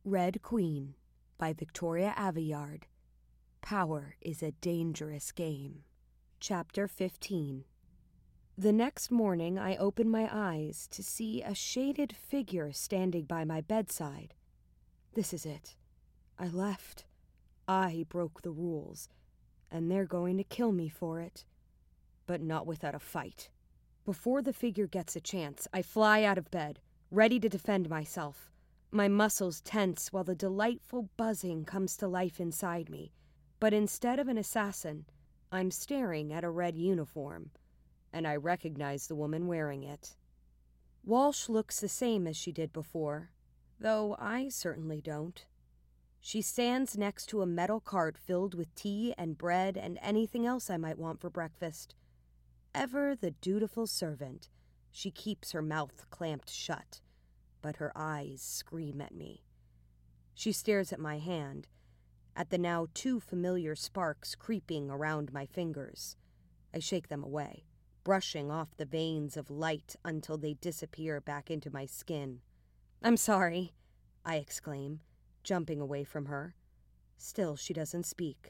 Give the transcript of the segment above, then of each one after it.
Red Queen by Victoria Aveyard. Power is a dangerous game. Chapter 15. The next morning I opened my eyes to see a shaded figure standing by my bedside. This is it. I left. I broke the rules, and they're going to kill me for it. But not without a fight. Before the figure gets a chance, I fly out of bed, ready to defend myself. My muscles tense while the delightful buzzing comes to life inside me. But instead of an assassin, I'm staring at a red uniform, and I recognize the woman wearing it. Walsh looks the same as she did before, though I certainly don't. She stands next to a metal cart filled with tea and bread and anything else I might want for breakfast. Ever the dutiful servant, she keeps her mouth clamped shut, but her eyes scream at me. She stares at my hand, at the now too familiar sparks creeping around my fingers. I shake them away, brushing off the veins of light until they disappear back into my skin. "I'm sorry," I exclaim, jumping away from her. Still she doesn't speak.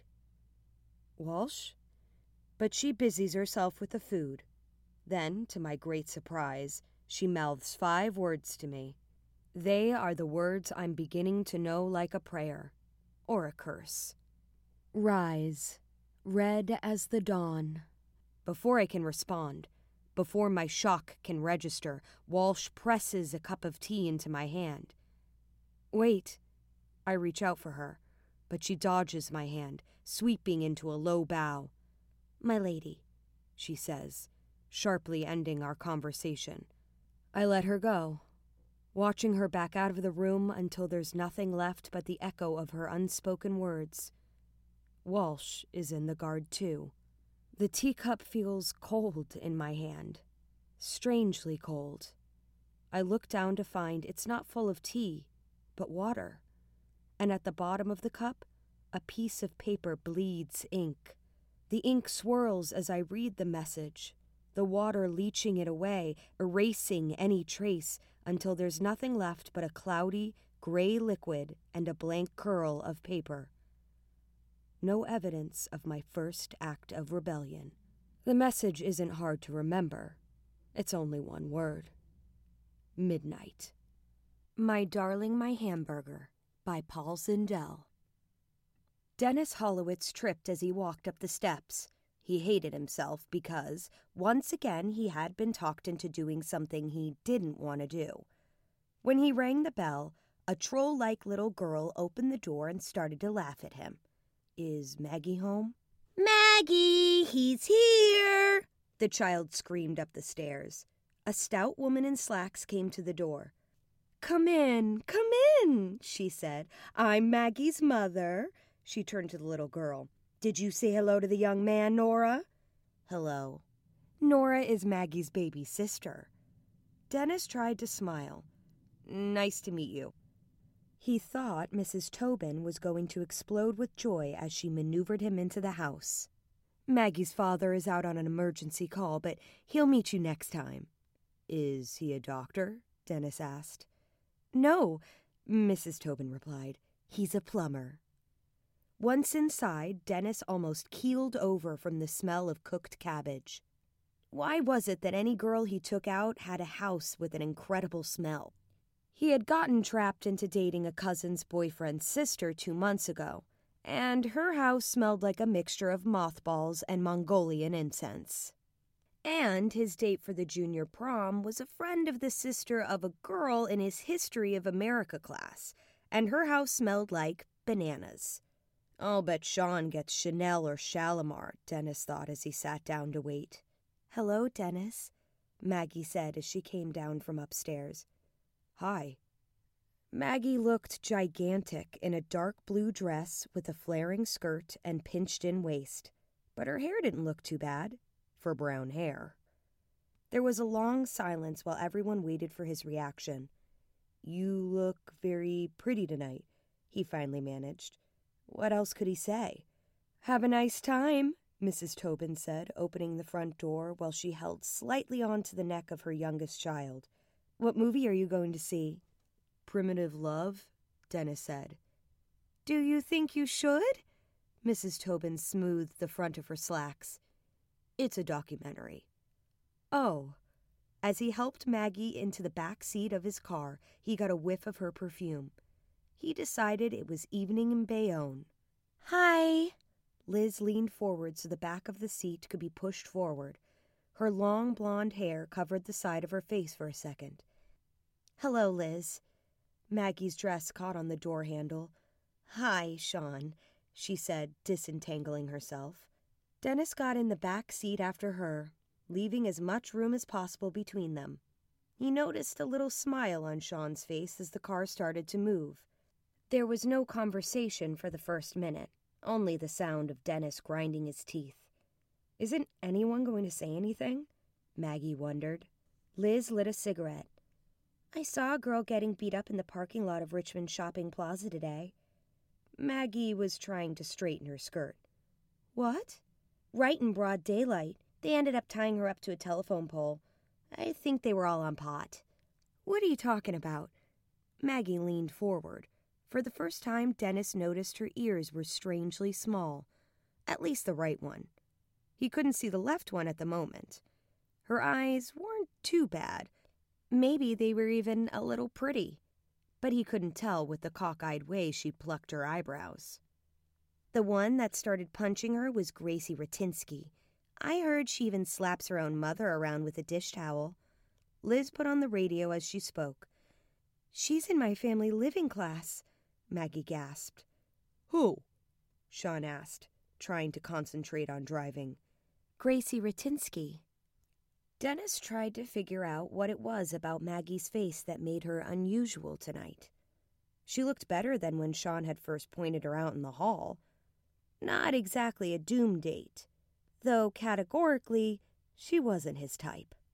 "Walsh?" But she busies herself with the food. Then, to my great surprise, she mouths 5 words to me. They are the words I'm beginning to know like a prayer, or a curse. "Rise, red as the dawn." Before I can respond, before my shock can register, Walsh presses a cup of tea into my hand. "Wait." I reach out for her, but she dodges my hand, sweeping into a low bow. "My lady," she says, sharply ending our conversation. I let her go, watching her back out of the room until there's nothing left but the echo of her unspoken words. Walsh is in the guard too. The teacup feels cold in my hand, strangely cold. I look down to find it's not full of tea, but water. And at the bottom of the cup, a piece of paper bleeds ink. The ink swirls as I read the message, the water leaching it away, erasing any trace until there's nothing left but a cloudy, gray liquid and a blank curl of paper. No evidence of my first act of rebellion. The message isn't hard to remember. It's only one word. Midnight. My Darling, My Hamburger by Paul Zindel. Dennis Hollowitz tripped as he walked up the steps. He hated himself because, once again, he had been talked into doing something he didn't want to do. When he rang the bell, a troll-like little girl opened the door and started to laugh at him. "Is Maggie home?" "Maggie, he's here!" the child screamed up the stairs. A stout woman in slacks came to the door. Come in, she said. "I'm Maggie's mother." She turned to the little girl. "Did you say hello to the young man, Nora?" "Hello." "Nora is Maggie's baby sister." Dennis tried to smile. "Nice to meet you." He thought Mrs. Tobin was going to explode with joy as she maneuvered him into the house. "Maggie's father is out on an emergency call, but he'll meet you next time." "Is he a doctor?" Dennis asked. "No," Mrs. Tobin replied. "He's a plumber." Once inside, Dennis almost keeled over from the smell of cooked cabbage. Why was it that any girl he took out had a house with an incredible smell? He had gotten trapped into dating a cousin's boyfriend's sister 2 months ago, and her house smelled like a mixture of mothballs and Mongolian incense. And his date for the junior prom was a friend of the sister of a girl in his History of America class, and her house smelled like bananas. "I'll bet Sean gets Chanel or Shalimar," Dennis thought as he sat down to wait. "Hello, Dennis," Maggie said as she came down from upstairs. "Hi." Maggie looked gigantic in a dark blue dress with a flaring skirt and pinched-in waist, but her hair didn't look too bad for brown hair. There was a long silence while everyone waited for his reaction. "You look very pretty tonight," he finally managed. What else could he say? "Have a nice time," Mrs. Tobin said, opening the front door while she held slightly onto the neck of her youngest child. "What movie are you going to see?" "Primitive Love," Dennis said. Do you think you should? Mrs. Tobin smoothed the front of her slacks. It's a documentary. Oh. As he helped Maggie into the back seat of his car, he got a whiff of her perfume. He decided it was evening in Bayonne. Hi. Liz leaned forward so the back of the seat could be pushed forward. Her long blonde hair covered the side of her face for a second. Hello, Liz. Maggie's dress caught on the door handle. Hi, Sean, she said, disentangling herself. Dennis got in the back seat after her, leaving as much room as possible between them. He noticed a little smile on Sean's face as the car started to move. There was no conversation for the first minute, only the sound of Dennis grinding his teeth. Isn't anyone going to say anything? Maggie wondered. Liz lit a cigarette. I saw a girl getting beat up in the parking lot of Richmond Shopping Plaza today. Maggie was trying to straighten her skirt. What? Right in broad daylight. They ended up tying her up to a telephone pole. I think they were all on pot. What are you talking about? Maggie leaned forward. For the first time, Dennis noticed her ears were strangely small. At least the right one. He couldn't see the left one at the moment. Her eyes weren't too bad. Maybe they were even a little pretty. But he couldn't tell with the cockeyed way she plucked her eyebrows. The one that started punching her was Gracie Ratinsky. I heard she even slaps her own mother around with a dish towel. Liz put on the radio as she spoke. She's in my family living class, Maggie gasped. Who? Sean asked, trying to concentrate on driving. Gracie Ratinsky. Dennis tried to figure out what it was about Maggie's face that made her unusual tonight. She looked better than when Sean had first pointed her out in the hall. Not exactly a doom date, though categorically she wasn't his type.